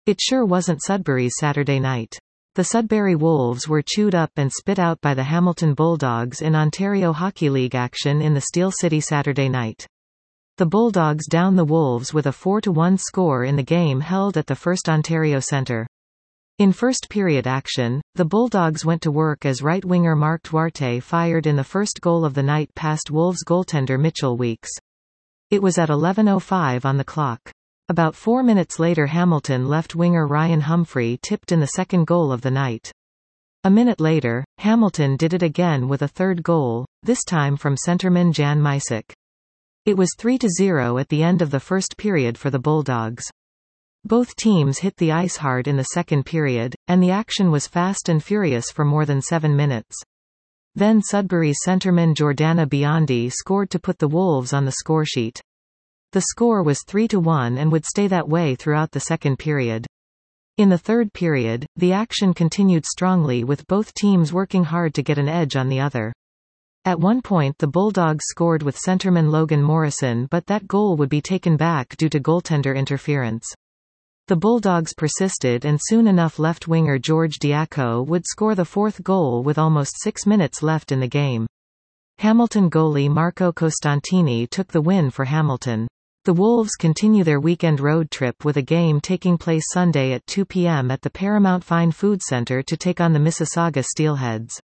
It sure wasn't Sudbury's Saturday night. The Sudbury Wolves were chewed up and spit out by the Hamilton Bulldogs in Ontario Hockey League action in the Steel City Saturday night. The Bulldogs downed the Wolves with a 4-1 score in the game held at the First Ontario Centre. In first period action, the Bulldogs went to work as right winger Mark Duarte fired in the first goal of the night past Wolves goaltender Mitchell Weeks. It was at 11:05 on the clock. About 4 minutes later Hamilton left winger Ryan Humphrey tipped in the second goal of the night. A minute later, Hamilton did it again with a third goal, this time from centerman Jan Mysak. It was 3-0 at the end of the first period for the Bulldogs. Both teams hit the ice hard in the second period, and the action was fast and furious for more than 7 minutes. Then Sudbury's centerman Jordana Biondi scored to put the Wolves on the scoresheet. The score was 3-1 and would stay that way throughout the second period. In the third period, the action continued strongly with both teams working hard to get an edge on the other. At one point the Bulldogs scored with centerman Logan Morrison, but that goal would be taken back due to goaltender interference. The Bulldogs persisted and soon enough left winger George Diaco would score the fourth goal with almost 6 minutes left in the game. Hamilton goalie Marco Costantini took the win for Hamilton. The Wolves continue their weekend road trip with a game taking place Sunday at 2 p.m. at the Paramount Fine Food Center to take on the Mississauga Steelheads.